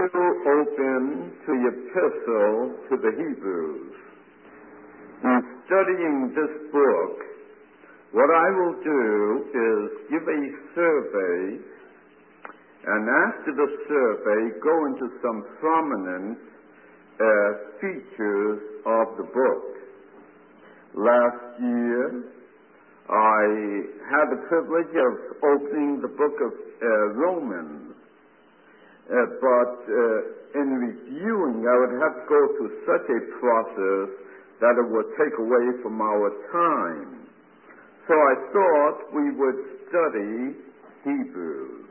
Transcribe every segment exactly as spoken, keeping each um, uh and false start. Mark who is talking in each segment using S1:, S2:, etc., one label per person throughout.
S1: Open to the Epistle to the Hebrews. In studying this book, what I will do is give a survey, and after the survey, go into some prominent uh, features of the book. Last year, I had the privilege of opening the book of uh, Romans. Uh, but uh, in reviewing, I would have to go through such a process that it would take away from our time. So I thought we would study Hebrews.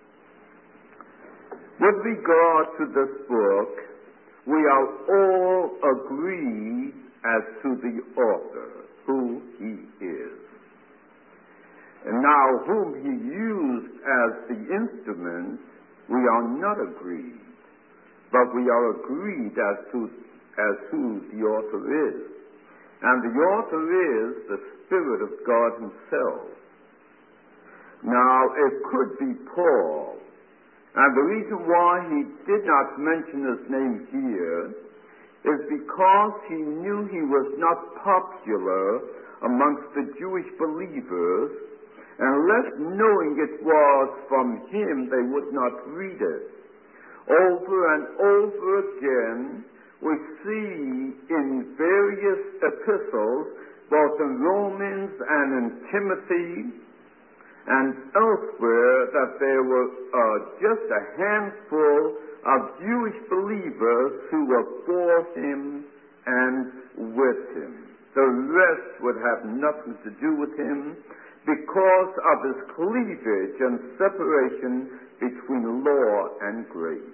S1: With regard to this book, we are all agreed as to the author, who he is. And now, whom he used as the instrument, we are not agreed, but we are agreed as to as who the author is. And the author is the Spirit of God himself. Now, it could be Paul, and the reason why he did not mention his name here is because he knew he was not popular amongst the Jewish believers. Unless knowing it was from him, they would not read it. Over and over again, we see in various epistles, both in Romans and in Timothy and elsewhere, that there were uh, just a handful of Jewish believers who were for him and with him. The rest would have nothing to do with him, because of his cleavage and separation between law and grace.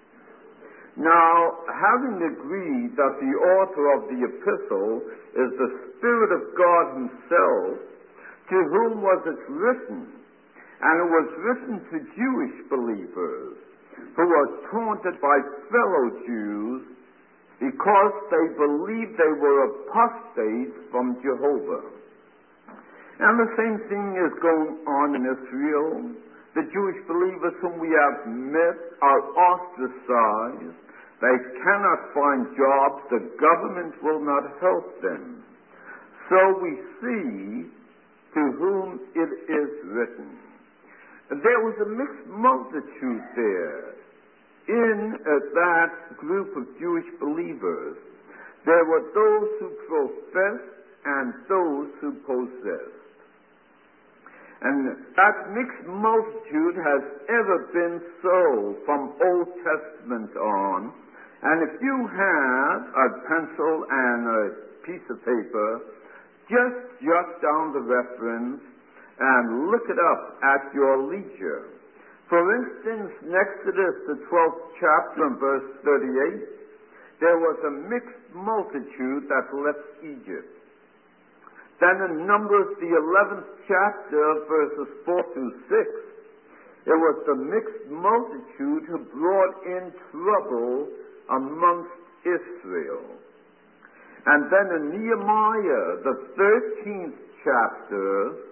S1: Now, having agreed that the author of the epistle is the Spirit of God himself, to whom was it written? And it was written to Jewish believers who were taunted by fellow Jews because they believed they were apostates from Jehovah. And the same thing is going on in Israel. The Jewish believers whom we have met are ostracized. They cannot find jobs. The government will not help them. So we see to whom it is written. There was a mixed multitude there in uh, that group of Jewish believers. There were those who professed and those who possessed. And that mixed multitude has ever been so from Old Testament on. And if you have a pencil and a piece of paper, just jot down the reference and look it up at your leisure. For instance, in Exodus, the twelfth chapter and verse thirty-eight, there was a mixed multitude that left Egypt. Then in Numbers, the eleventh chapter, verses four through six, it was the mixed multitude who brought in trouble amongst Israel. And then in Nehemiah, the thirteenth chapter,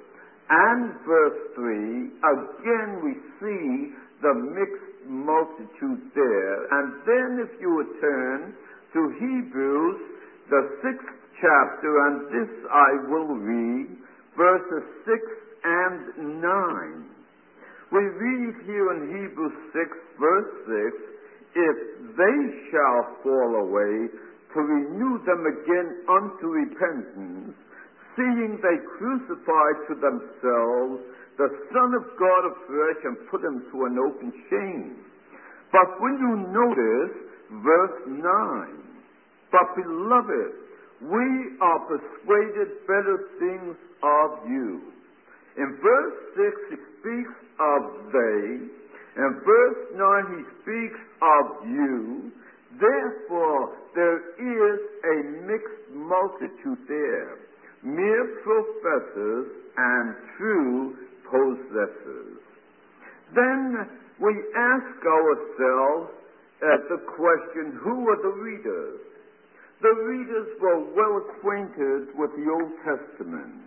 S1: and verse three, again we see the mixed multitude there. And then if you would turn to Hebrews, the sixth chapter, and this I will read, verses six and nine. We read here in Hebrews six, verse six, if they shall fall away, to renew them again unto repentance, seeing they crucified to themselves the Son of God afresh and put him to an open shame. But when you notice verse nine, but beloved, we are persuaded better things of you. In verse six, he speaks of they. In verse nine, he speaks of you. Therefore, there is a mixed multitude there, mere professors and true possessors. Then we ask ourselves uh, the question, who are the readers? The readers were well acquainted with the Old Testament,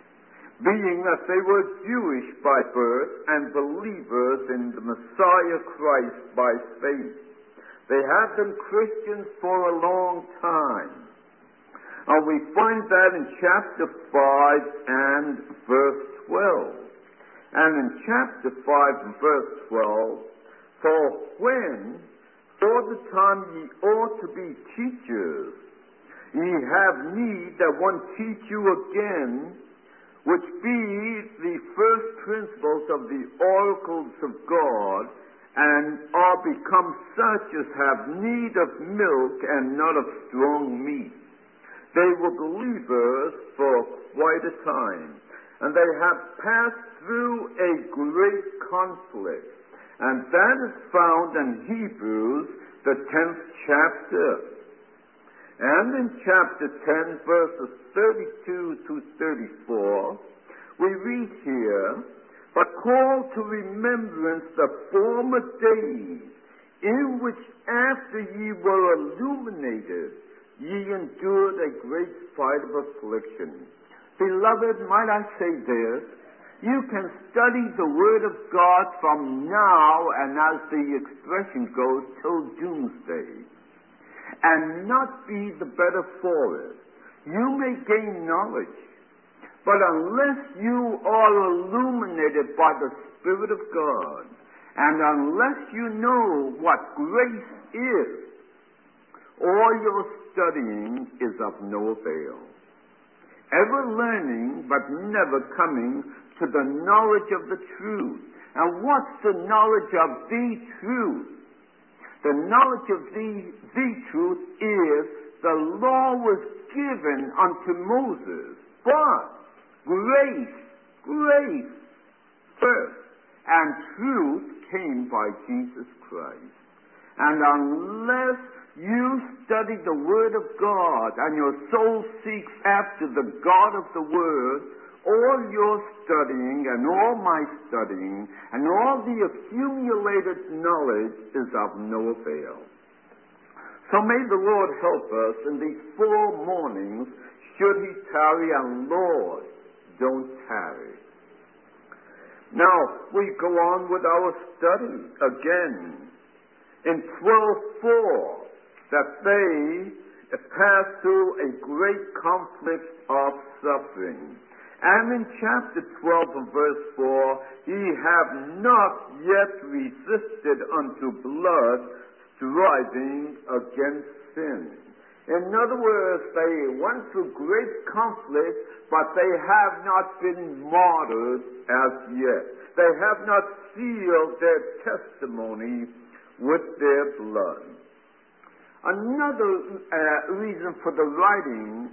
S1: being that they were Jewish by birth and believers in the Messiah Christ by faith. They have been Christians for a long time. And we find that in chapter five and verse twelve. And in chapter five and verse twelve, for when all the time ye ought to be teachers, ye have need that one teach you again, which be the first principles of the oracles of God, and are become such as have need of milk and not of strong meat. They were believers for quite a time, and they have passed through a great conflict, and that is found in Hebrews, the tenth chapter. And in chapter ten, verses thirty-two to thirty-four, we read here, but call to remembrance the former days, in which after ye were illuminated, ye endured a great fight of affliction. Beloved, might I say this? You can study the Word of God from now, and as the expression goes, till doomsday, and not be the better for it. You may gain knowledge, but unless you are illuminated by the Spirit of God, and unless you know what grace is, all your studying is of no avail. Ever learning, but never coming to the knowledge of the truth. And what's the knowledge of the truth? The knowledge of the, the truth is the law was given unto Moses, but grace, grace first, and truth came by Jesus Christ. And unless you study the Word of God and your soul seeks after the God of the Word, all your studying and all my studying and all the accumulated knowledge is of no avail. So may the Lord help us in these four mornings, should He tarry, and Lord, don't tarry. Now, we go on with our study again. In twelve four, that they pass through a great conflict of suffering. And in chapter twelve and verse four, ye have not yet resisted unto blood, striving against sin. In other words, they went through great conflict, but they have not been martyred as yet. They have not sealed their testimony with their blood. Another uh, reason for the writing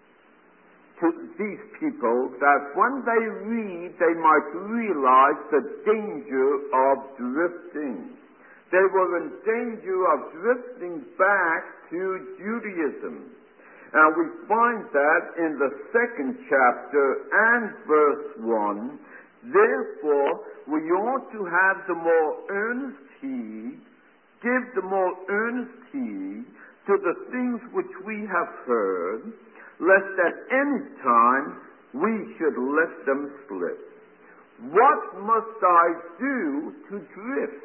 S1: to these people, that when they read, they might realize the danger of drifting. They were in danger of drifting back to Judaism. And we find that in the second chapter and verse one. Therefore, we ought to have the more earnest heed, give the more earnest heed to the things which we have heard, lest at any time we should let them slip. What must I do to drift?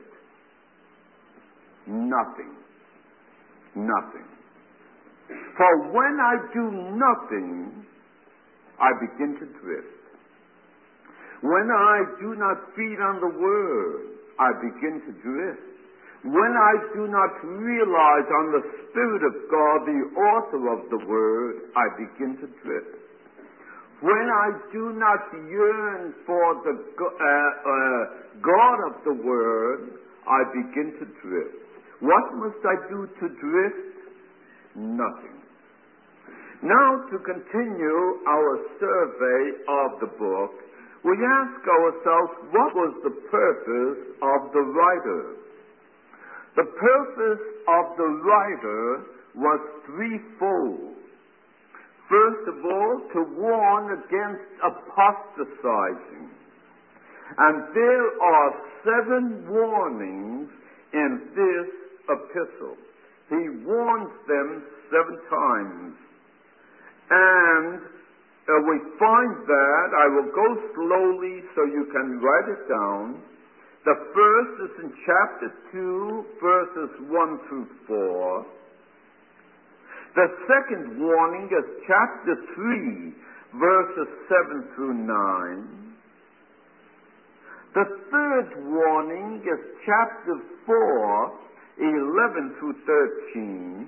S1: Nothing. Nothing. For when I do nothing, I begin to drift. When I do not feed on the Word, I begin to drift. When I do not realize on the Spirit of God, the author of the Word, I begin to drift. When I do not yearn for the uh, uh, God of the Word, I begin to drift. What must I do to drift? Nothing. Now, to continue our survey of the book, we ask ourselves, what was the purpose of the writer? The purpose of the writer was threefold. First of all, to warn against apostatizing. And there are seven warnings in this epistle. He warns them seven times. And uh, we find that, I will go slowly so you can write it down, The first is in chapter two, verses one through four. The second warning is chapter three, verses seven through nine. The third warning is chapter four, eleven through thirteen.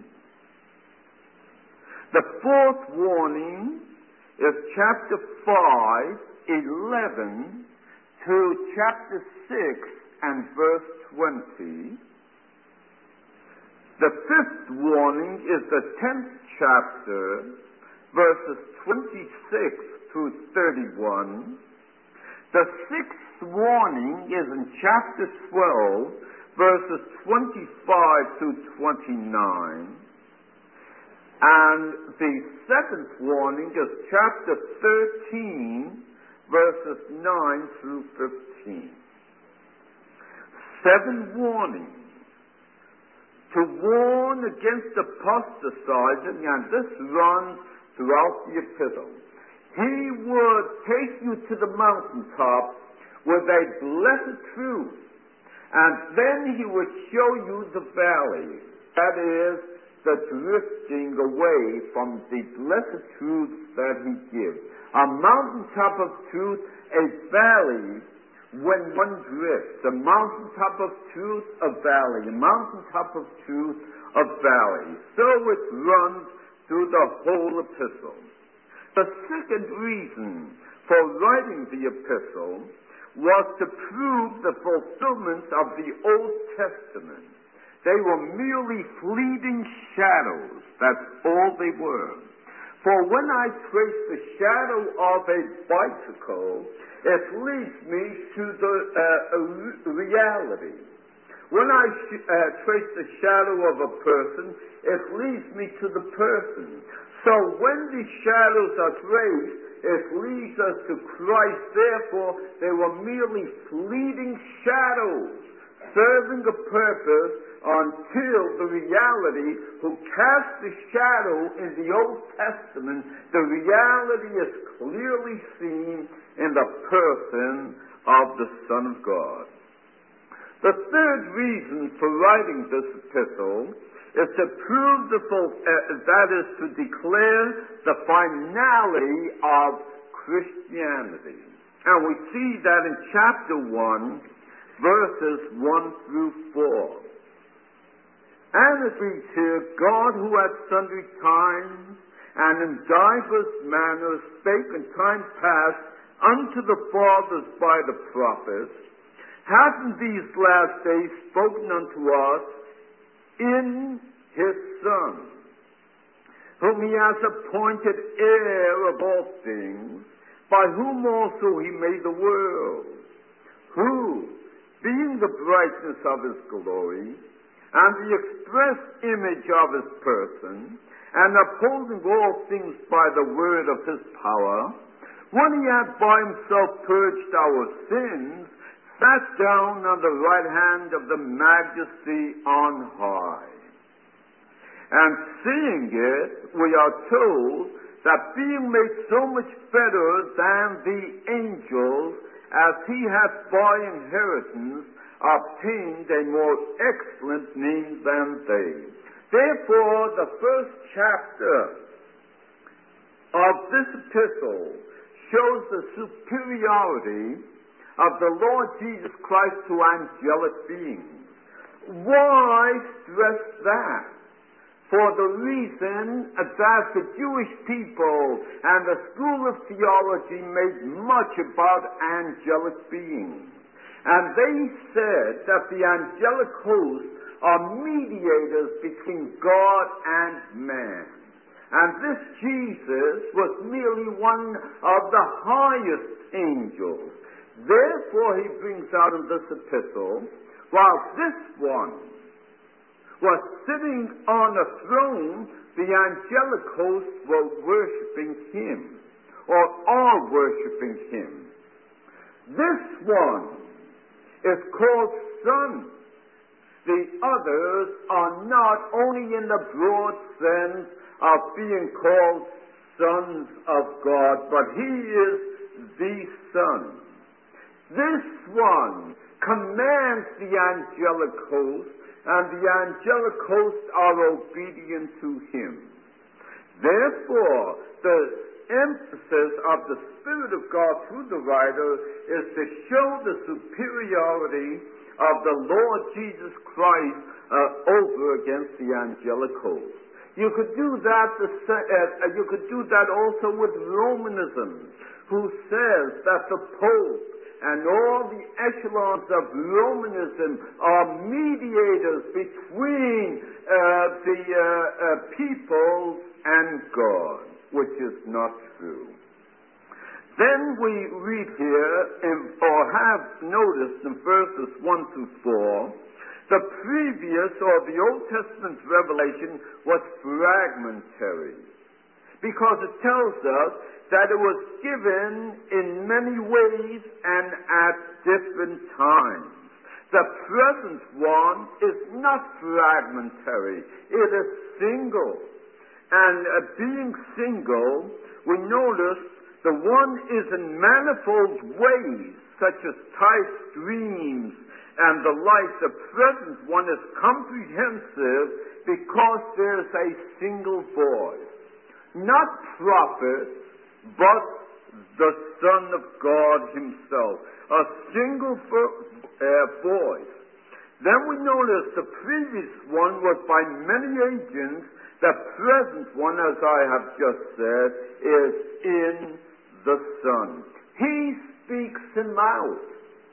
S1: The fourth warning is chapter five, eleven to chapter six and verse twenty. The fifth warning is the tenth chapter, verses twenty-six through thirty-one. The sixth warning is in chapter twelve, verses twenty-five through twenty-nine. And the seventh warning is chapter thirteen, verses nine through fifteen. Seven warnings to warn against apostatizing, and this runs throughout the epistle. He would take you to the mountaintop with a blessed truth, and then he would show you the valley. That is, the drifting away from the blessed truth that he gives. A mountaintop of truth, a valley when one drifts. A mountaintop of truth, a valley. A mountaintop of truth, a valley. So it runs through the whole epistle. The second reason for writing the epistle was to prove the fulfillment of the Old Testament. They were merely fleeting shadows. That's all they were. For when I trace the shadow of a bicycle, it leads me to the uh, reality. When I sh- uh, trace the shadow of a person, it leads me to the person. So when the shadows are traced, it leads us to Christ. Therefore, they were merely fleeting shadows, serving a purpose until the reality who cast the shadow in the Old Testament, the reality is clearly seen in the person of the Son of God. The third reason for writing this epistle is to prove the full, uh, that is to declare the finality of Christianity. And we see that in chapter one, verses one through four. And it reads here, God, who at sundry times and in divers manners spake in time past unto the fathers by the prophets, hath in these last days spoken unto us in his Son, whom he has appointed heir of all things, by whom also he made the world, who, being the brightness of his glory, and the express image of his person, and upholding all things by the word of his power, when he had by himself purged our sins, sat down on the right hand of the majesty on high. And seeing it, we are told that being made so much better than the angels, as he hath by inheritance obtained a more excellent name than they. Therefore, the first chapter of this epistle shows the superiority of the Lord Jesus Christ to angelic beings. Why stress that? For the reason that the Jewish people and the school of theology made much about angelic beings. And they said that the angelic hosts are mediators between God and man. And this Jesus was merely one of the highest angels. Therefore, he brings out in this epistle, while this one was sitting on a throne, the angelic hosts were worshiping him, or are worshiping him. This one is called Son. The others are not only in the broad sense of being called sons of God, but he is the Son. This one commands the angelic host, and the angelic hosts are obedient to him. Therefore, the emphasis of the Spirit of God through the writer is to show the superiority of the Lord Jesus Christ uh, over against the angelic host. You could do that. The, uh, you could do that also with Romanism, who says that the Pope and all the echelons of Romanism are mediators between uh, the uh, uh, people and God, which is not true. Then we read here, in, or have noticed in verses one through four, the previous or the Old Testament revelation was fragmentary, because it tells us that it was given in many ways and at different times. The present one is not fragmentary, it is single. And uh, being single, we notice the one is in manifold ways, such as types, dreams, and the like. The present one is comprehensive because there's a single voice. Not prophet, but the Son of God himself. A single vo- uh, voice. Then we notice the previous one was by many agents. The present one, as I have just said, is in the Son. He speaks him out.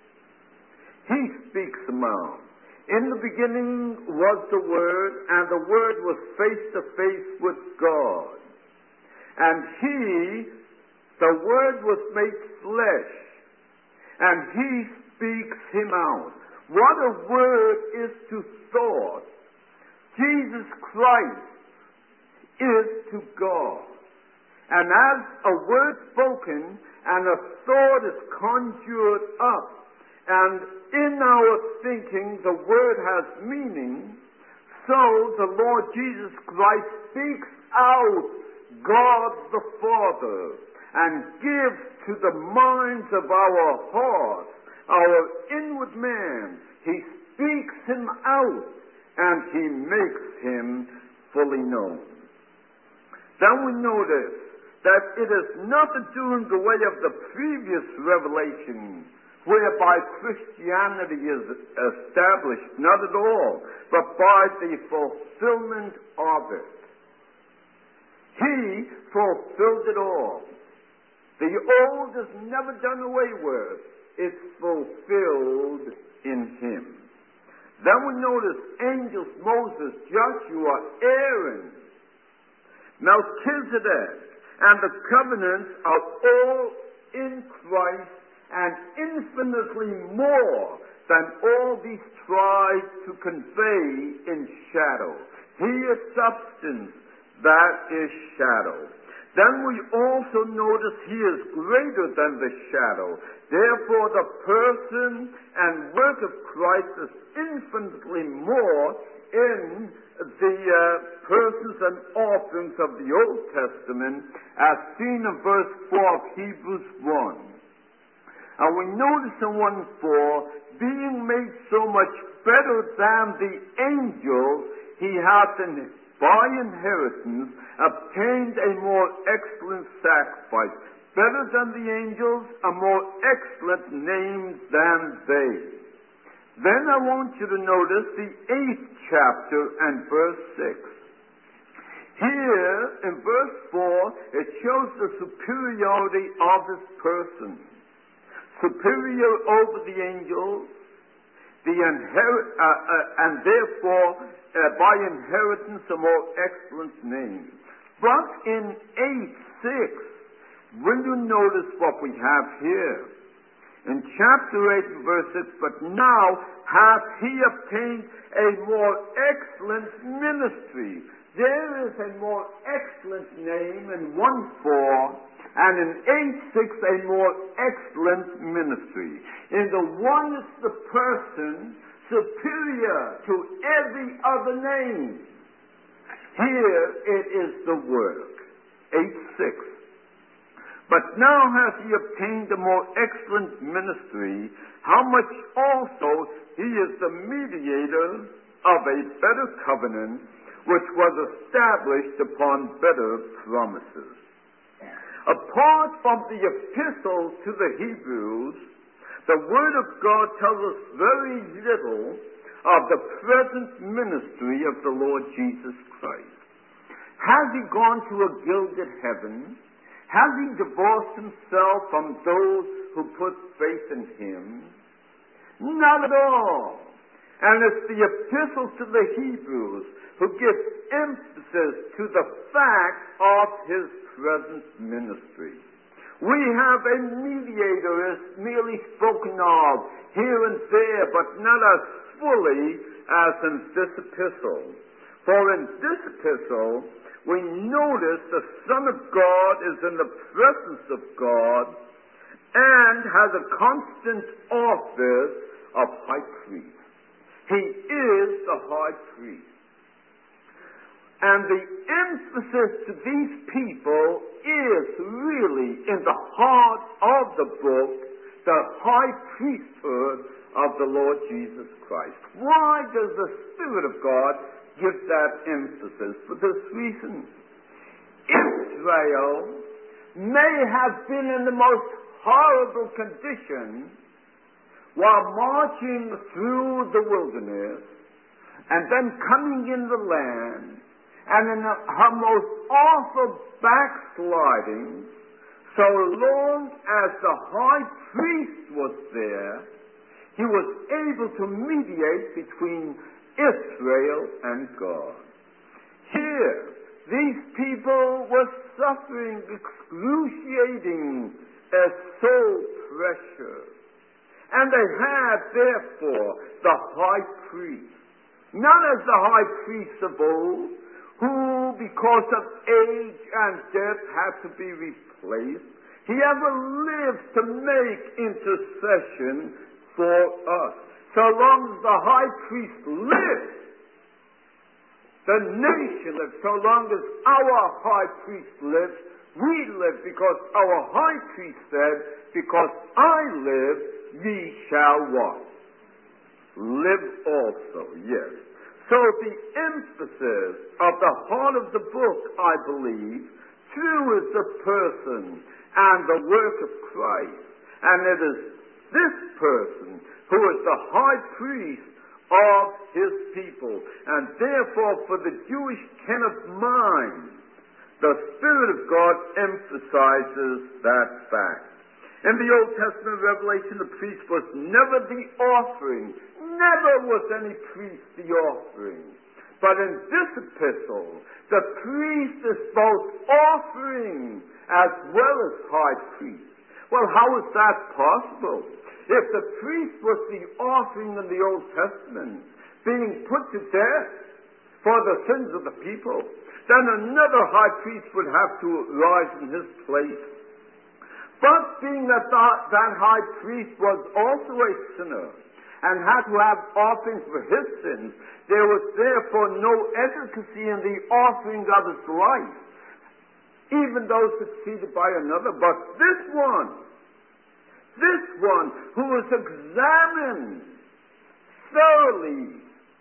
S1: He speaks him out. In the beginning was the Word, and the Word was face to face with God. And He, the Word, was made flesh, and He speaks him out. What a word is to thought. Jesus Christ is to God. And as a word spoken and a thought is conjured up, and in our thinking the word has meaning, so the Lord Jesus Christ speaks out God the Father and gives to the minds of our hearts, our inward man, He speaks him out and He makes him fully known. Then we notice that it is not doing the way of the previous revelation whereby Christianity is established, not at all, but by the fulfillment of it. He fulfilled it all. The old is never done away with. It's fulfilled in Him. Then we notice angels, Moses, Joshua, Aaron, Melchizedek, and the covenants are all in Christ and infinitely more than all these tried to convey in shadow. He is substance, that is shadow. Then we also notice He is greater than the shadow. Therefore, the person and work of Christ is infinitely more in the uh, persons and offerings of the Old Testament, as seen in verse four of Hebrews one. And we notice in one four, being made so much better than the angels, He hath in, by inheritance obtained a more excellent sacrifice, better than the angels, a more excellent name than they. Then I want you to notice the eighth chapter and verse six. Here, in verse four, it shows the superiority of His person. Superior over the angels, the inherit, uh, uh, and therefore, uh, by inheritance, a more excellent name. But in eight six, will you notice what we have here? In chapter eight, verse six, but now hath He obtained a more excellent ministry. There is a more excellent name in one four, and in eight six, a more excellent ministry. In the one is the person superior to every other name. Here it is the work. eight six. But now hath He obtained a more excellent ministry, how much also he is the mediator of a better covenant, which was established upon better promises. Apart from the epistle to the Hebrews, the Word of God tells us very little of the present ministry of the Lord Jesus Christ. Has he gone to a gilded heaven? Has he divorced himself from those who put faith in him? Not at all. And it's the epistle to the Hebrews who gives emphasis to the fact of his present ministry. We have a mediator as merely spoken of here and there, but not as fully as in this epistle. For in this epistle, we notice the Son of God is in the presence of God and has a constant office of high priest. He is the high priest. And the emphasis to these people is really in the heart of the book, the high priesthood of the Lord Jesus Christ. Why does the Spirit of God give that emphasis? For this reason. Israel may have been in the most horrible condition while marching through the wilderness and then coming in the land, and in her most awful backsliding, so long as the high priest was there, he was able to mediate between Israel and God. Here, these people were suffering excruciating uh, soul pressure. And they had, therefore, the high priest. Not as the high priests of old, who, because of age and death, had to be replaced. He ever lived to make intercession for us. So long as the high priest lived, the nation lives. So long as our high priest lives, we live, because our high priest said, because I live, ye shall what? Live also, yes. So the emphasis of the heart of the book, I believe, through is the person and the work of Christ. And it is this person who is the high priest of his people. And therefore, for the Jewish ken of mind, the Spirit of God emphasizes that fact. In the Old Testament revelation, the priest was never the offering. Never was any priest the offering. But in this epistle, the priest is both offering as well as high priest. Well, how is that possible? If the priest was the offering in the Old Testament, being put to death for the sins of the people, then another high priest would have to rise in his place. But being that the, that high priest was also a sinner and had to have offerings for his sins, there was therefore no efficacy in the offering of his life, even though succeeded by another. But this one, this one who was examined thoroughly,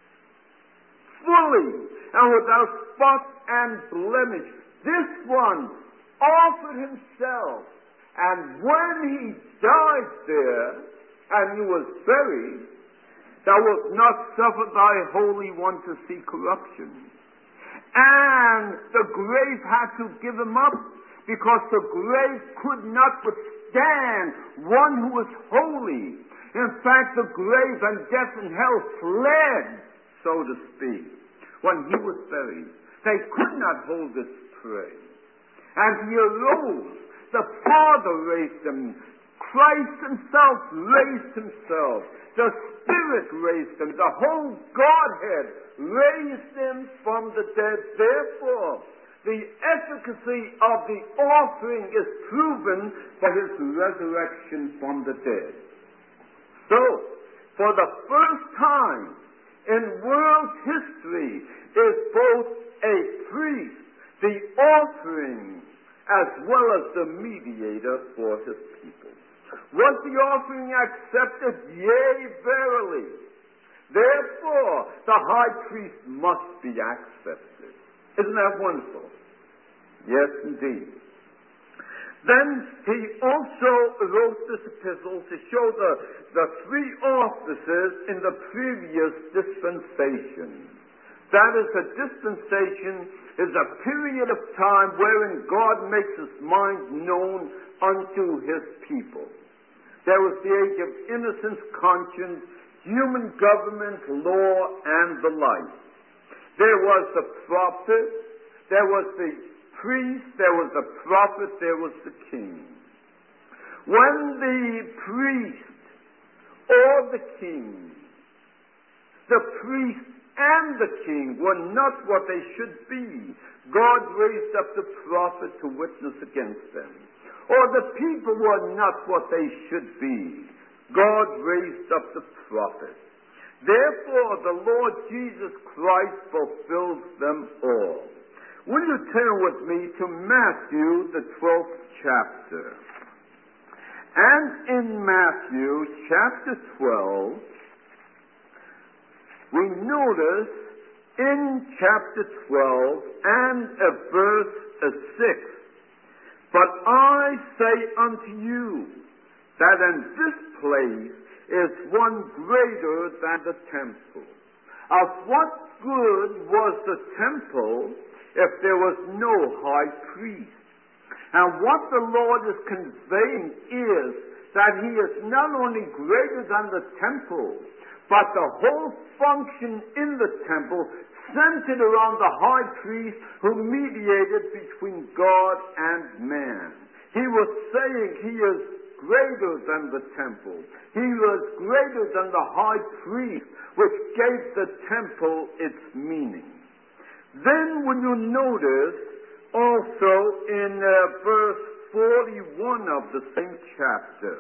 S1: fully, and without spot and blemish, this one offered himself. And when he died there, and he was buried, thou wilt not suffer thy Holy One to see corruption. And the grave had to give him up, because the grave could not withstand one who was holy. In fact, the grave and death and hell fled, so to speak, when he was buried. They could not hold his prey. And he arose. The Father raised him. Christ himself raised himself. The Spirit raised him. The whole Godhead raised him from the dead. Therefore, the efficacy of the offering is proven by his resurrection from the dead. So, for the first time in world history is both a priest, the offering, as well as the mediator for his people. Was the offering accepted? Yea, verily. Therefore, the high priest must be accepted. Isn't that wonderful? Yes, indeed. Then he also wrote this epistle to show the, the three offices in the previous dispensation. That is, a dispensation is a period of time wherein God makes his mind known unto his people. There was the age of innocence, conscience, human government, law, and the like. There was the prophet, there was the priest, there was the prophet, there was the king. When the priest or the king, the priest and the king were not what they should be, God raised up the prophet to witness against them. Or the people were not what they should be, God raised up the prophet. Therefore, the Lord Jesus Christ fulfills them all. Will you turn with me to Matthew, the twelfth chapter? And in Matthew chapter twelve, we notice in chapter twelve and uh, verse uh, six, but I say unto you that in this place is one greater than the temple. Of what good was the temple if there was no high priest? And what the Lord is conveying is that he is not only greater than the temple, but the whole function in the temple centered around the high priest who mediated between God and man. He was saying he is greater than the temple. He was greater than the high priest, which gave the temple its meaning. Then when you notice also in uh, verse forty-one of the same chapter,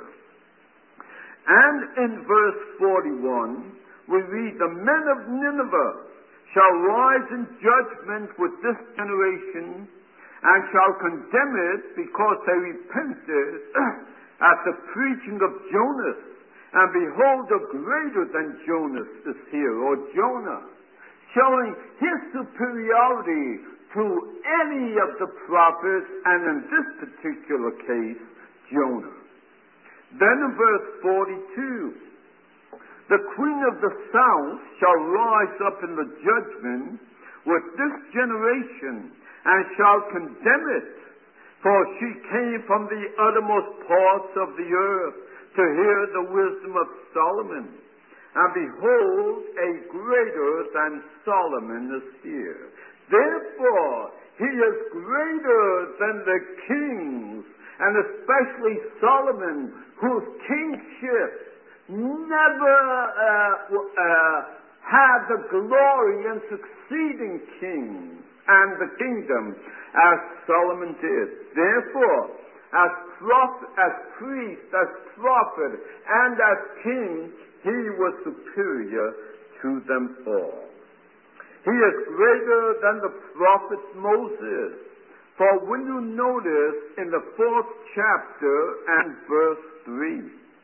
S1: and in verse forty-one, we read, the men of Nineveh shall rise in judgment with this generation, and shall condemn it because they repented at the preaching of Jonas. And behold, a greater than Jonas is here, or Jonah, showing his superiority to any of the prophets, and in this particular case, Jonah. Then in verse forty-two, the queen of the south shall rise up in the judgment with this generation, and shall condemn it, for she came from the uttermost parts of the earth to hear the wisdom of Solomon. And behold, a greater than Solomon is here. Therefore, he is greater than the kings, and especially Solomon, whose kingship never uh, uh, had the glory and succeeding kings and the kingdom as Solomon did. Therefore, as prophet, as priest, as prophet, and as king, he was superior to them all. He is greater than the prophet Moses. For when you notice in the fourth chapter and verse three,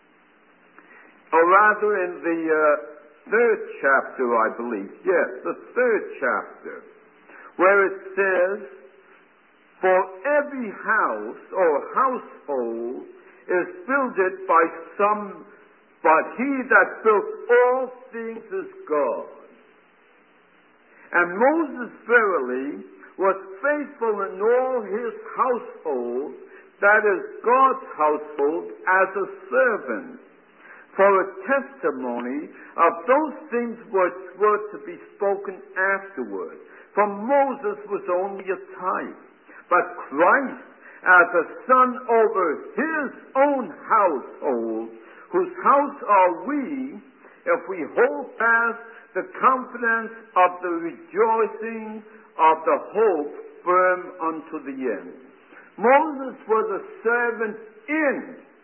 S1: or rather in the uh, third chapter, I believe, yes, the third chapter, where it says, for every house or household is builded by some, but he that built all things is God. And Moses verily was faithful in all his household, that is God's household, as a servant, for a testimony of those things which were to be spoken afterward. For Moses was only a type, but Christ as a son over his own household, whose house are we, if we hold fast the confidence of the rejoicing of the hope firm unto the end. Moses was a servant in,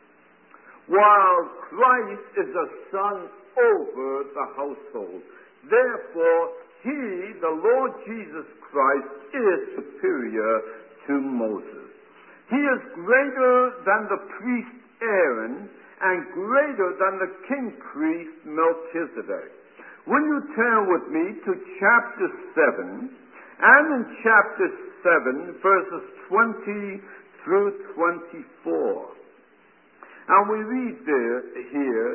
S1: while Christ is a son over the household. Therefore, he, the Lord Jesus Christ, is superior to Moses. He is greater than the priest Aaron and greater than the king priest Melchizedek. When you turn with me to chapter seven, and in chapter seven, verses twenty through twenty-four, and we read there, here,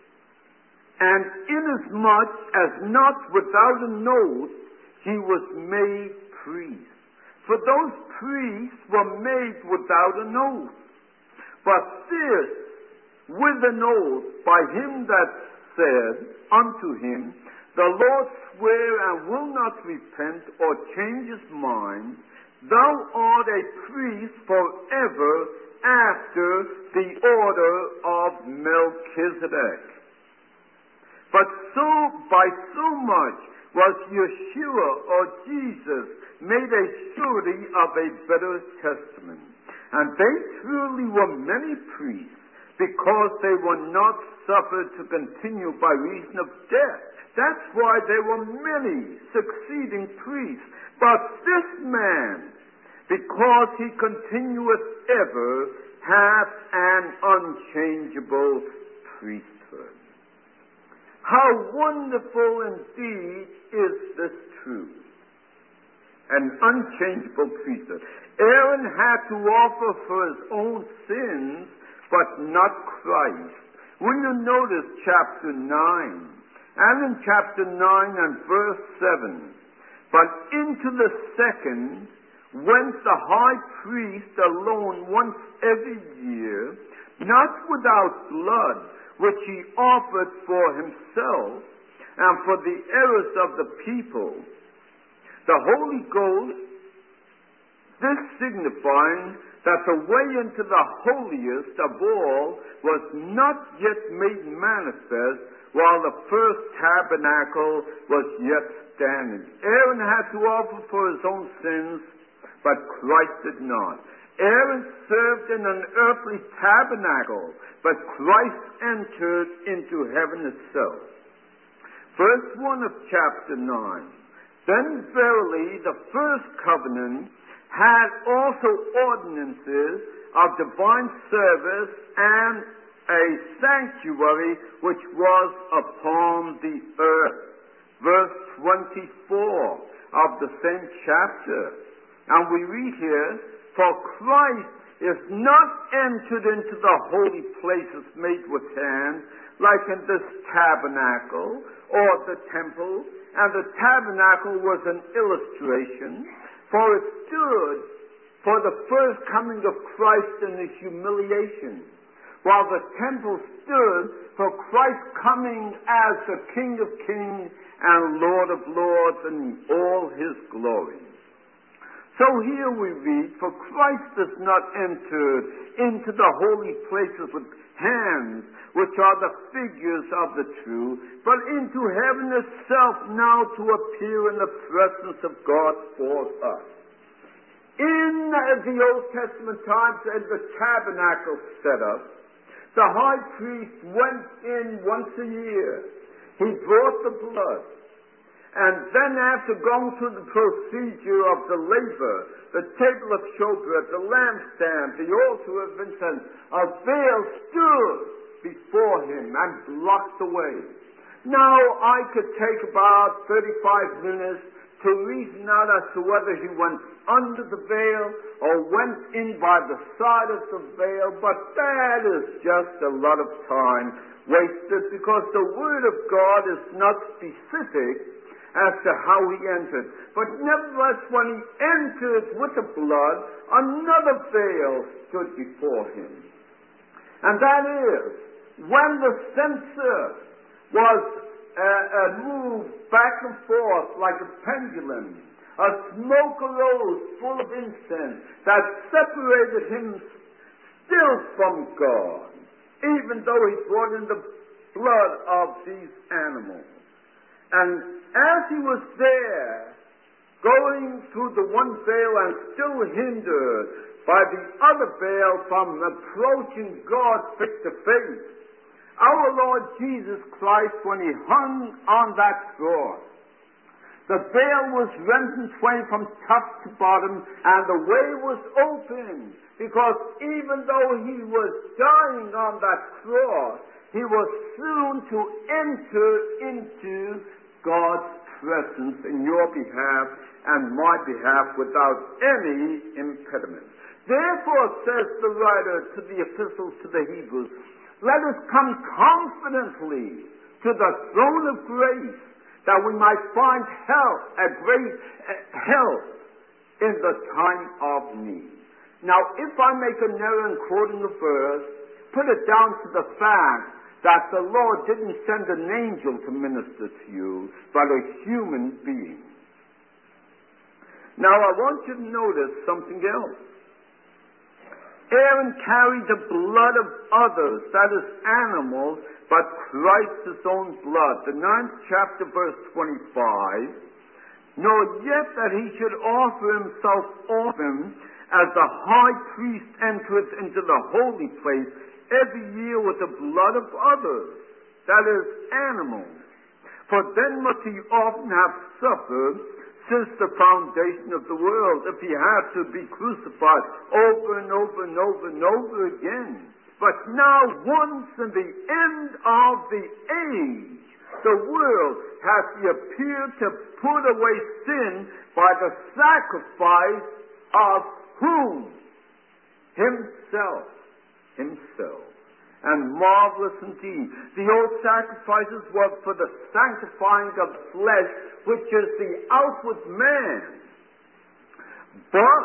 S1: and inasmuch as not without an oath he was made priest. For those priests were made without an oath. But this with an oath by him that said unto him, the Lord swear and will not repent or change his mind, thou art a priest forever after the order of Melchizedek. But so, by so much was Yeshua or Jesus made a surety of a better testament. And they truly were many priests, because they were not suffered to continue by reason of death. That's why there were many succeeding priests. But this man, because he continueth ever, hath an unchangeable priesthood. How wonderful indeed is this truth. An unchangeable priesthood. Aaron had to offer for his own sins, but not Christ. When you notice chapter nine, and in chapter nine and verse seven, but into the second went the high priest alone once every year, not without blood, which he offered for himself and for the errors of the people. The Holy Ghost, this signifying that the way into the holiest of all was not yet made manifest while the first tabernacle was yet standing. Aaron had to offer for his own sins, but Christ did not. Aaron served in an earthly tabernacle, but Christ entered into heaven itself. Verse one of chapter nine. Then verily the first covenant had also ordinances of divine service and a sanctuary which was upon the earth. Verse twenty-four of the same chapter. And we read here, for Christ is not entered into the holy places made with hands, like in this tabernacle or the temple. And the tabernacle was an illustration, for it stood for the first coming of Christ in his humiliation, while the temple stood for Christ coming as the King of kings and Lord of lords in all his glory. So here we read, for Christ does not enter into the holy places with hands, which are the figures of the true, but into heaven itself now to appear in the presence of God for us. In the Old Testament times, as the tabernacle set up, the high priest went in once a year. He brought the blood. And then after going through the procedure of the laver, the table of showbread, the lampstand, the altar of incense, a veil stood before him and blocked the way. Now I could take about thirty-five minutes to reason out as to whether he went under the veil or went in by the side of the veil, but that is just a lot of time wasted, because the Word of God is not specific as to how he entered. But nevertheless, when he entered with the blood, another veil stood before him. And that is, when the censer was uh, uh, moved back and forth like a pendulum, a smoke arose full of incense that separated him still from God, even though he brought in the blood of these animals. And as he was there, going through the one veil and still hindered by the other veil from approaching God face to face, our Lord Jesus Christ, when he hung on that cross, The veil was rent in twain from top to bottom, and the way was open, because even though he was dying on that cross, he was soon to enter into God's presence in your behalf and my behalf without any impediment. Therefore, says the writer to the epistles to the Hebrews, let us come confidently to the throne of grace, that we might find help, a great uh, help in the time of need. Now, if I make an error in quoting the verse, put it down to the fact that the Lord didn't send an angel to minister to you, but a human being. Now, I want you to notice something else. Aaron carried the blood of others, that is animals, but Christ's own blood. The ninth chapter, verse twenty-five, nor yet that he should offer himself often, as the high priest entereth into the holy place every year with the blood of others, that is, animals. For then must he often have suffered since the foundation of the world, if he had to be crucified over and over and over and over again. But now, once in the end of the age, the world hath he appeared to put away sin by the sacrifice of whom? Himself. Himself. And marvelous indeed. The old sacrifices were for the sanctifying of flesh, which is the outward man. But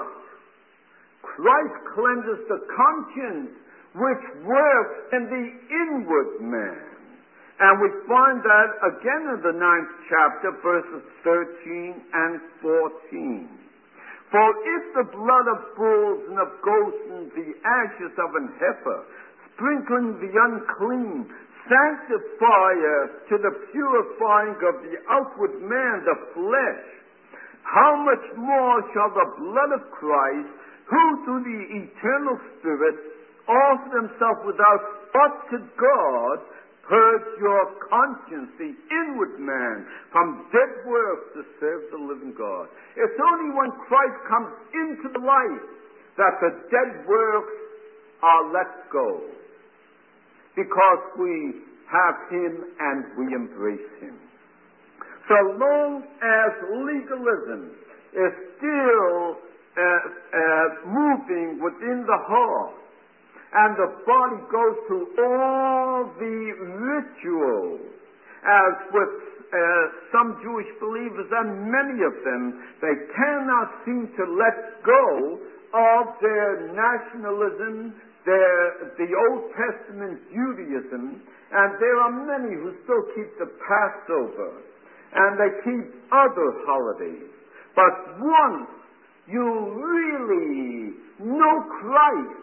S1: Christ cleanses the conscience, which works in the inward man. And we find that again in the ninth chapter, verses thirteen and fourteen. For if the blood of bulls and of goats and the ashes of an heifer, sprinkling the unclean, sanctifieth to the purifying of the outward man, the flesh, how much more shall the blood of Christ, who through the eternal Spirit offered himself without spot to God, purge your conscience, the inward man, from dead works to serve the living God. It's only when Christ comes into the light that the dead works are let go, because we have him and we embrace him. So long as legalism is still uh, uh, moving within the heart, and the body goes through all the rituals, as with uh, some Jewish believers, and many of them, they cannot seem to let go of their nationalism, their, the Old Testament Judaism, and there are many who still keep the Passover, and they keep other holidays. But once you really know Christ,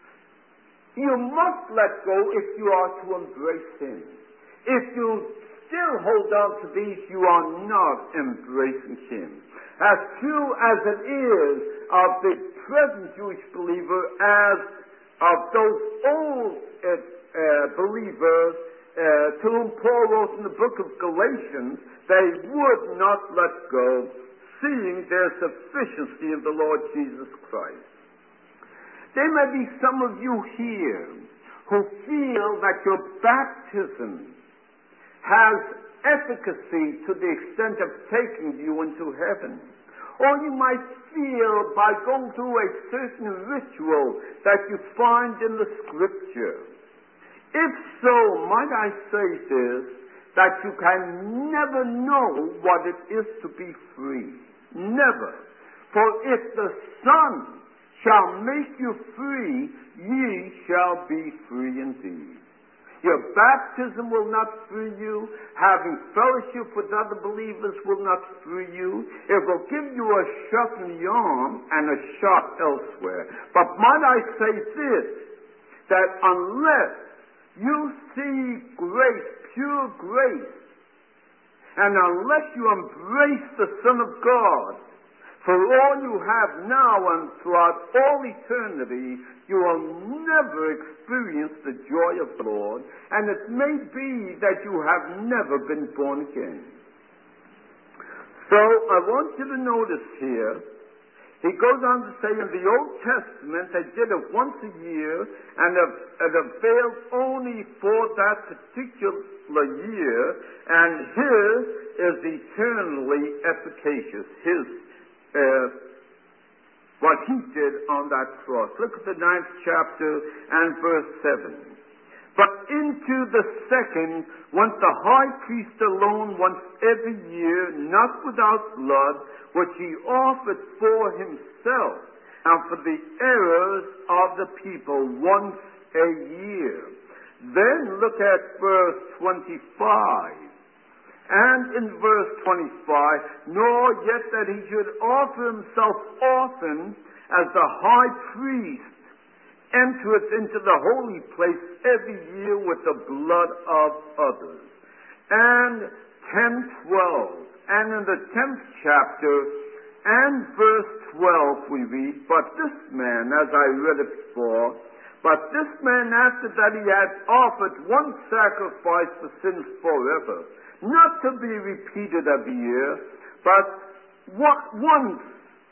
S1: you must let go if you are to embrace him. If you still hold on to these, you are not embracing him. As true as it is of the present Jewish believer as of those old uh, uh, believers uh, to whom Paul wrote in the book of Galatians, they would not let go, seeing their sufficiency in the Lord Jesus Christ. There may be some of you here who feel that your baptism has efficacy to the extent of taking you into heaven. Or you might feel by going through a certain ritual that you find in the Scripture. If so, might I say this, that you can never know what it is to be free. Never. For if the Son shall make you free, ye shall be free indeed. Your baptism will not free you. Having fellowship with other believers will not free you. It will give you a shot in the arm and a shot elsewhere. But might I say this, that unless you see grace, pure grace, and unless you embrace the Son of God, for all you have now and throughout all eternity, you will never experience the joy of the Lord, and it may be that you have never been born again. So I want you to notice here, he goes on to say in the Old Testament they did it once a year, and it, it availed only for that particular year, and his is eternally efficacious. His, uh, what he did on that cross. Look at the ninth chapter and verse seven. But into the second went the high priest alone once every year, not without blood, which he offered for himself and for the errors of the people once a year. Then look at verse twenty-five. And in verse twenty-five, nor yet that he should offer himself often, as the high priest entereth into the holy place every year with the blood of others. And ten twelve. And in the tenth chapter and verse twelve we read, but this man, as I read it before, but this man after that he had offered one sacrifice for sins forever, not to be repeated every year, but once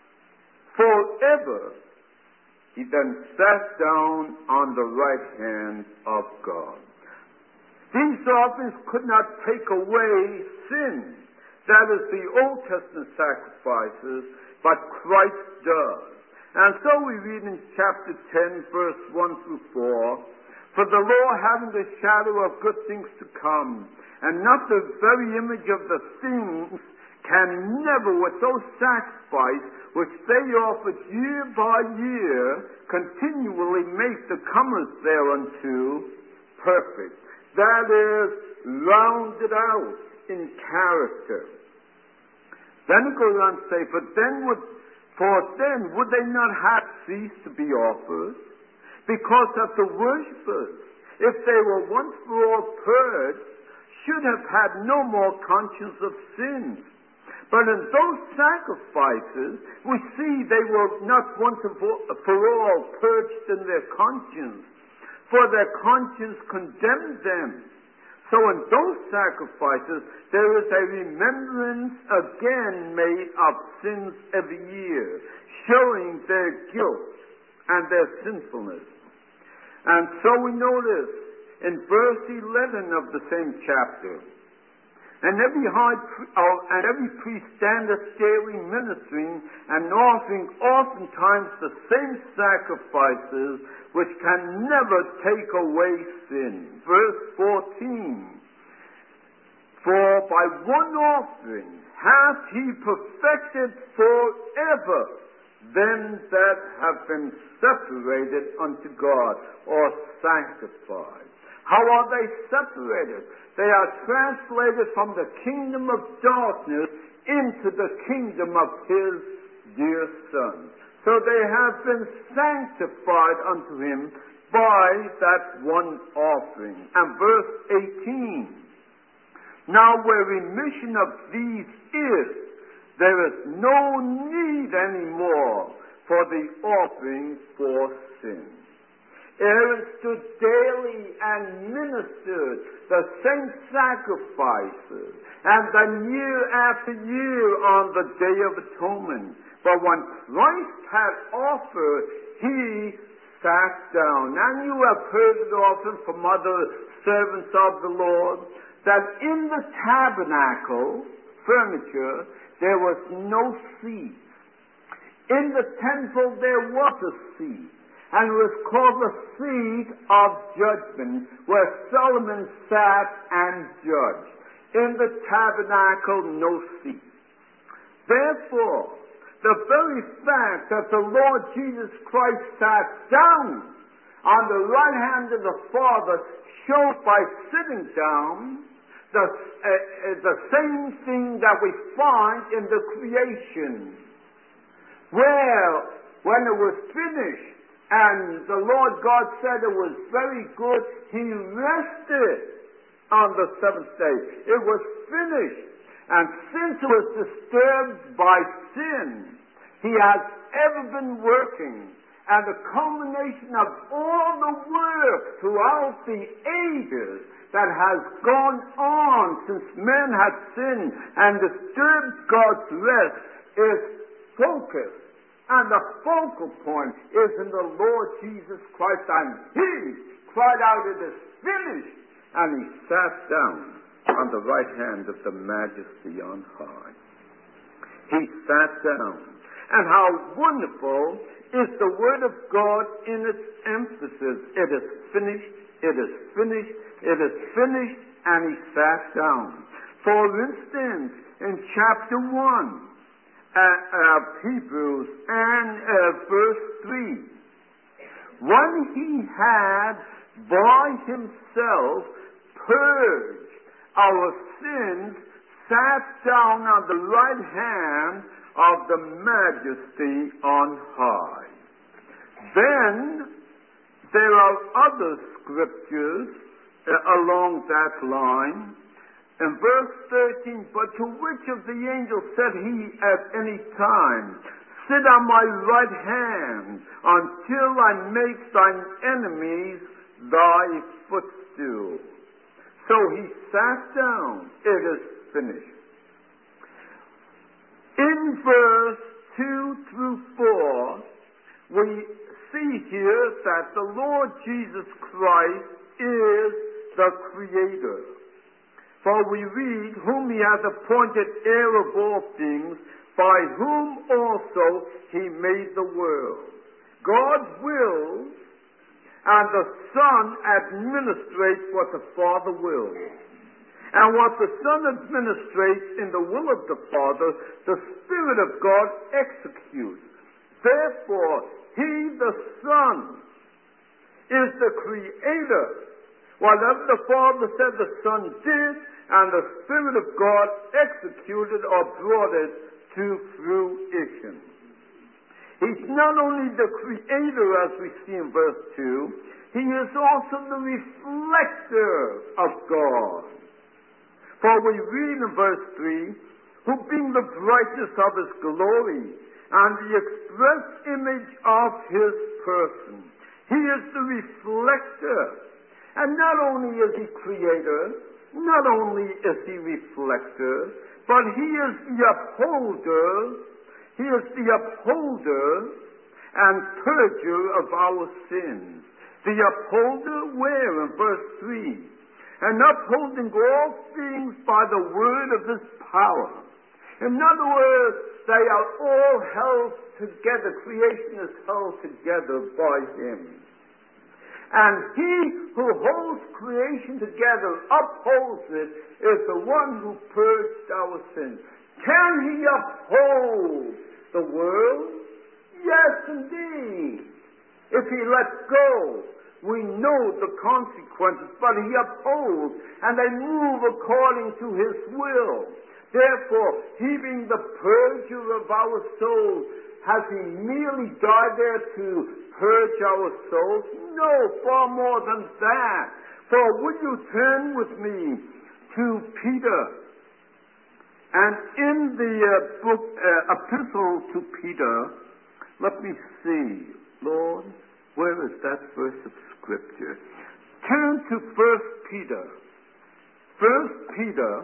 S1: forever, he then sat down on the right hand of God. These offerings could not take away sin. That is the Old Testament sacrifices, but Christ does. And so we read in chapter ten, verse one through four, for the law having the shadow of good things to come, and not the very image of the things, can never, with those sacrifices which they offered year by year, continually make the comers thereunto perfect. That is, rounded out in character. Then it goes on to say, for then would, for then would they not have ceased to be offered, because that the worshippers, if they were once for all purged, should have had no more conscience of sins. But in those sacrifices, we see they were not once for all purged in their conscience, for their conscience condemned them. So in those sacrifices, there is a remembrance again made of sins every year, showing their guilt and their sinfulness. And so we notice in verse eleven of the same chapter, and every high pri- oh, and every priest standeth daily ministering and offering oftentimes the same sacrifices which can never take away sin. Verse fourteen. For by one offering hath he perfected forever them that have been separated unto God, or sanctified. How are they separated? They are translated from the kingdom of darkness into the kingdom of his dear Son. So they have been sanctified unto him by that one offering. And verse eighteen. Now where remission of these is, there is no need anymore for the offering for sin. Aaron stood daily and ministered the same sacrifices, and then year after year on the Day of Atonement. But when Christ had offered, he sat down. And you have heard it often from other servants of the Lord, that in the tabernacle furniture there was no seat. In the temple there was a seat, and it was called the seat of judgment, where Solomon sat and judged. In the tabernacle, no seat. Therefore, the very fact that the Lord Jesus Christ sat down on the right hand of the Father shows by sitting down the, uh, uh, the same thing that we find in the creation, where when it was finished, and the Lord God said it was very good, he rested on the seventh day. It was finished. And since it was disturbed by sin, he has ever been working and the culmination of all the work throughout the ages that has gone on since men have sinned and disturbed God's rest is focused. And the focal point is in the Lord Jesus Christ. And He cried out, "It is finished." And He sat down on the right hand of the Majesty on high. He sat down. And how wonderful is the Word of God in its emphasis. It is finished, it is finished, it is finished, and He sat down. For instance, in chapter one uh, of Hebrews and uh, verse three, when He had by Himself purged our sins, sat down on the right hand of the Majesty on high. Then there are other scriptures uh, along that line. In verse thirteen, "But to which of the angels said He at any time, Sit on my right hand until I make thine enemies thy footstool." So He sat down. It is finished. In verse two through four, we see here that the Lord Jesus Christ is the Creator. For we read, "Whom He hath appointed heir of all things, by whom also He made the world." God wills, and the Son administrates what the Father wills. And what the Son administrates in the will of the Father, the Spirit of God executes. Therefore, He, the Son, is the Creator. Whatever the Father said, the Son did, and the Spirit of God executed or brought it to fruition. He's not only the Creator, as we see in verse two, He is also the reflector of God. For we read in verse three, "Who being the brightness of His glory, and the express image of His person." He is the reflector. And not only is He Creator, not only is He reflector, but He is the upholder, He is the upholder and purger of our sins. The upholder where? In verse three. "And upholding all things by the word of His power." In other words, they are all held together. Creation is held together by Him. And He who holds creation together, upholds it, is the one who purged our sins. Can He uphold the world? Yes, indeed. If He lets go, we know the consequences, but He upholds, and they move according to His will. Therefore, He being the purger of our souls, has He merely died there to purge our souls? No, far more than that. For would you turn with me to Peter? And in the uh, book, uh, Epistle to Peter, let me see, Lord, where is that verse of Scripture? Turn to First Peter. First Peter,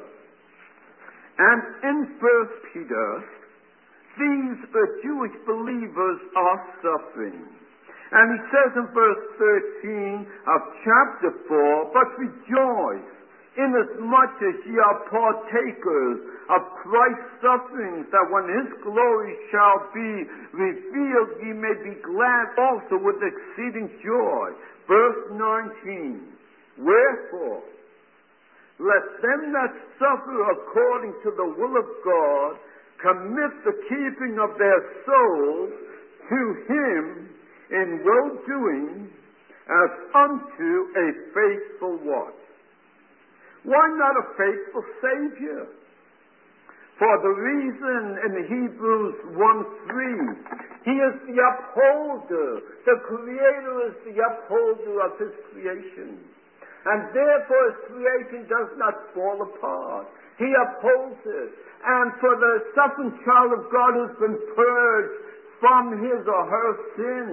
S1: and in First Peter, these uh, Jewish believers are suffering. And he says in verse thirteen of chapter four, "But rejoice, inasmuch as ye are partakers of Christ's sufferings, that when His glory shall be revealed, ye may be glad also with exceeding joy." Verse nineteen, "Wherefore, let them that suffer according to the will of God commit the keeping of their souls to Him in well-doing, as unto a faithful what? Why not a faithful Savior? For the reason in Hebrews one three, He is the upholder. The Creator is the upholder of His creation. And therefore His creation does not fall apart. He upholds it. And for the suffering child of God who's been purged from his or her sins,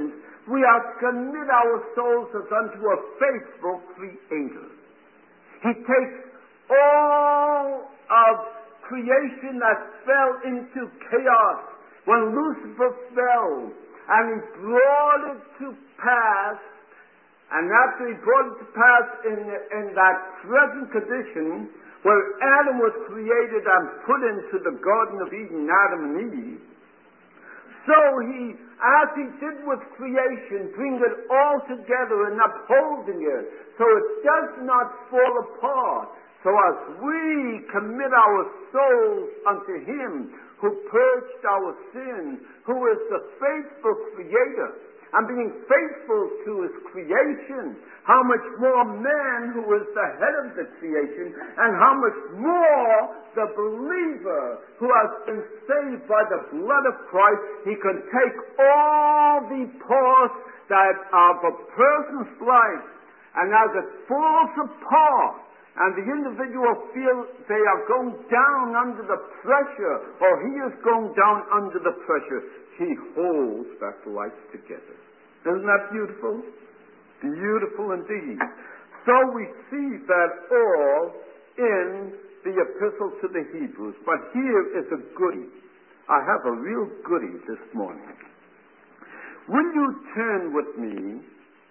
S1: We are to commit our souls as unto a faithful Creator. He takes all of creation that fell into chaos when Lucifer fell, and He brought it to pass. And after He brought it to pass in, in that present condition, where Adam was created and put into the Garden of Eden, Adam and Eve, so He, as He did with creation, bring it all together and upholding it, so it does not fall apart. So as we commit our souls unto Him, who purged our sins, who is the faithful Creator, and being faithful to His creation, how much more man who is the head of the creation, and how much more the believer who has been saved by the blood of Christ, he can take all the parts that of a person's life, and as it falls apart, and the individual feels they are going down under the pressure, or he is going down under the pressure, He holds that life together. Isn't that beautiful? Beautiful indeed. So we see that all in the epistle to the Hebrews. But here is a goodie. I have a real goodie this morning. Will you turn with me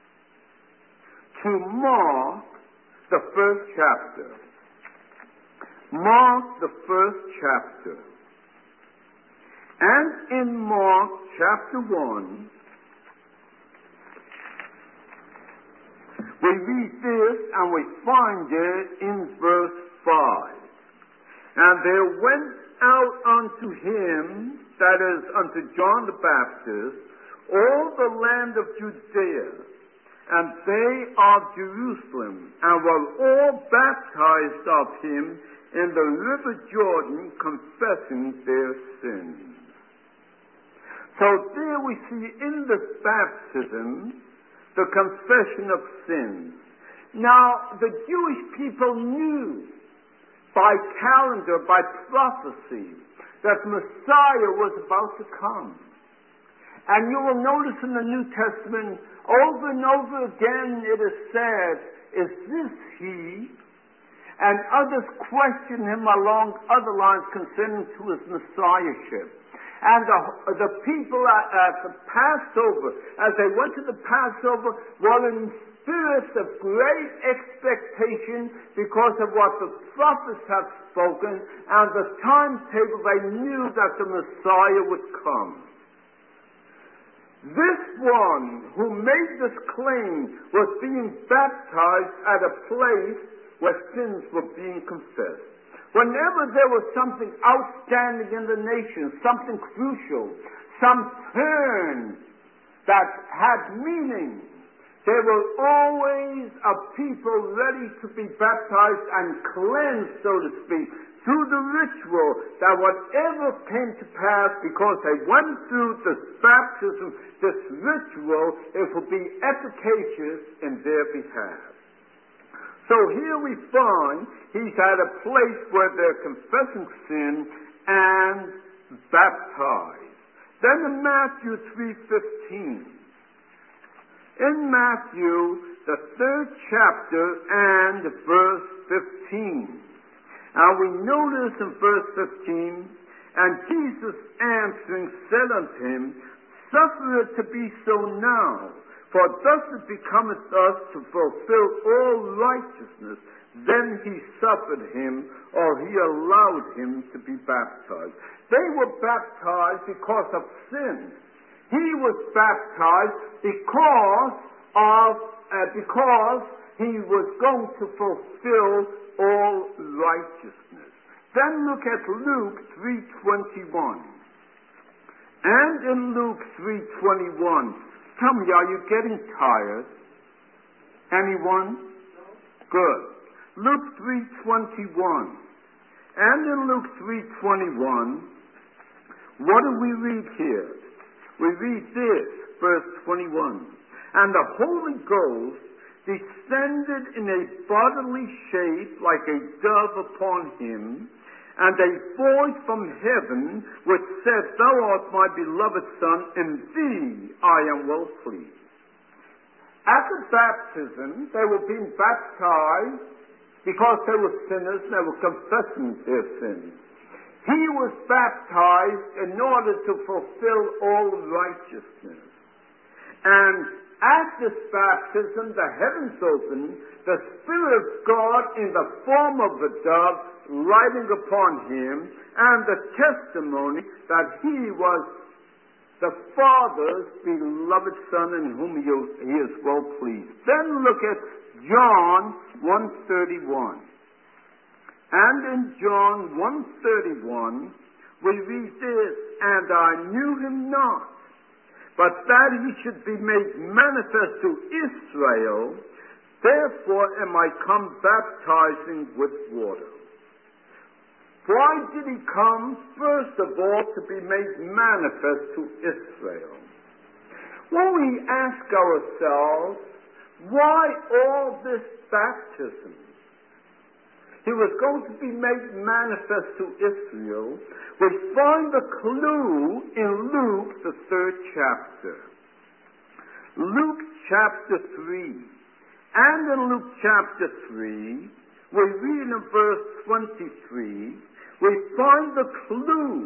S1: to Mark, the first chapter? Mark, the first chapter. And in Mark chapter one, we read this and we find it in verse five. And there went out unto him, that is, unto John the Baptist, all the land of Judea, and they of Jerusalem, and were all baptized of him in the river Jordan, confessing their sins. So there we see in this baptism the confession of sins. Now, the Jewish people knew by calendar, by prophecy, that Messiah was about to come. And you will notice in the New Testament, over and over again it is said, is this he? And others question him along other lines concerning to his messiahship. And the, the people at, at the Passover, as they went to the Passover, were in spirits of great expectation because of what the prophets have spoken, and the timetable they knew that the Messiah would come. This one who made this claim was being baptized at a place where sins were being confessed. Whenever there was something outstanding in the nation, something crucial, some turn that had meaning, there were always a people ready to be baptized and cleansed, so to speak, through the ritual, that whatever came to pass, because they went through this baptism, this ritual, it would be efficacious in their behalf. So here we find he's at a place where they're confessing sin and baptized. Then in Matthew three fifteen. In Matthew, the third chapter and verse fifteen. And we notice in verse fifteen, and Jesus answering said unto him, Suffer it to be so now, for thus it becometh us to fulfill all righteousness. Then he suffered him, or he allowed him to be baptized. They were baptized because of sin. He was baptized because of uh, because he was going to fulfill all righteousness. Then look at Luke three twenty-one. And in Luke three twenty-one, tell me, are you getting tired? Anyone? Good. Luke three twenty-one. And in Luke three twenty-one, what do we read here? We read this, verse twenty-one. And the Holy Ghost descended in a bodily shape like a dove upon him, and a voice from heaven which said, Thou art my beloved Son, in thee I am well pleased. At the baptism, they were being baptized because they were sinners and they were confessing their sins. He was baptized in order to fulfill all righteousness. And at this baptism, the heavens opened, the Spirit of God in the form of a dove lighting upon him, and the testimony that he was the Father's beloved Son in whom he he is well pleased. Then look at John one thirty-one. And in John one thirty-one, we read this, "And I knew him not, but that he should be made manifest to Israel, therefore am I come baptizing with water." Why did he come? First of all, to be made manifest to Israel. When we ask ourselves, why all this baptism? He was going to be made manifest to Israel. We find the clue in Luke, the third chapter. Luke chapter three. And in Luke chapter three, we read in verse twenty-three, we find the clue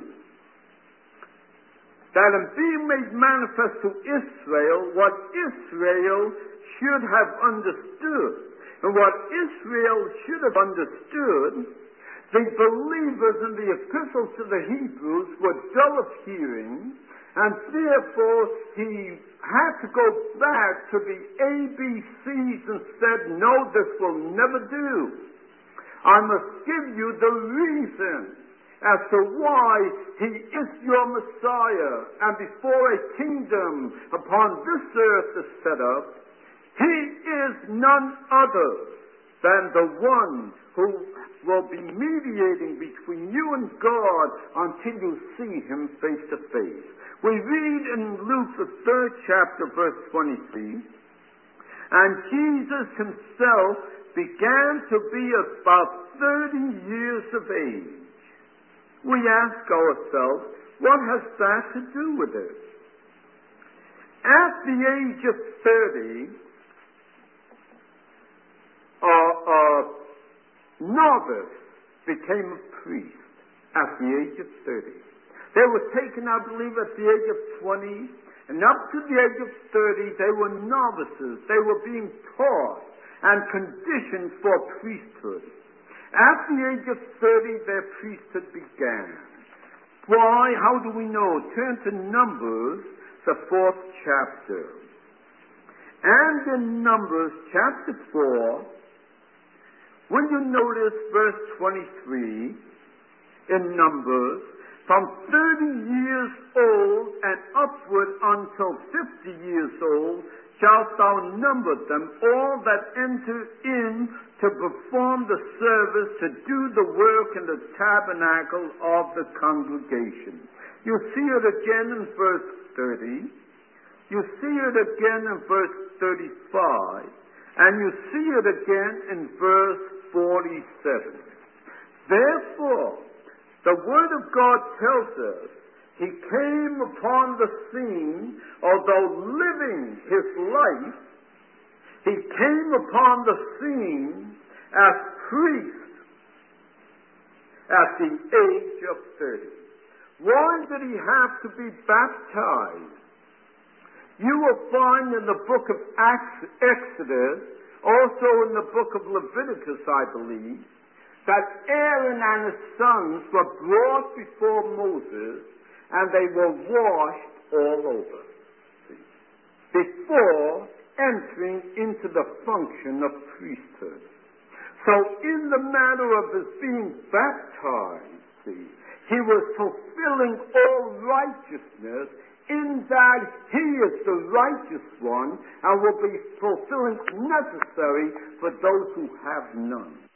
S1: that in being made manifest to Israel, what Israel should have understood, and what Israel should have understood, the believers in the epistle to the Hebrews were dull of hearing, and therefore he had to go back to the A B Cs and said, no, this will never do. I must give you the reason as to why he is your Messiah, and before a kingdom upon this earth is set up, he is none other than the one who will be mediating between you and God until you see him face to face. We read in Luke, the third chapter, verse twenty-three, "And Jesus himself began to be about thirty years of age." We ask ourselves, what has that to do with it? At the age of thirty, a, a novice became a priest at the age of thirty. They were taken, I believe, at the age of twenty, and up to the age of thirty, they were novices. They were being taught and conditioned for priesthood. At the age of thirty, their priesthood began. Why? How do we know? Turn to Numbers, the fourth chapter. And in Numbers chapter four, when you notice verse twenty-three, in Numbers, from thirty years old and upward until fifty years old, shalt thou number them, all that enter in to perform the service, to do the work in the tabernacle of the congregation. You see it again in verse thirty. You see it again in verse thirty-five. And you see it again in verse forty-seven. Therefore, the Word of God tells us he came upon the scene, although living his life, he came upon the scene as priest at the age of thirty. Why did he have to be baptized? You will find in the book of Exodus, also in the book of Leviticus, I believe, that Aaron and his sons were brought before Moses and they were washed all over before entering into the function of priesthood. So in the matter of his being baptized, see, he was fulfilling all righteousness in that he is the righteous one and will be fulfilling necessary for those who have none.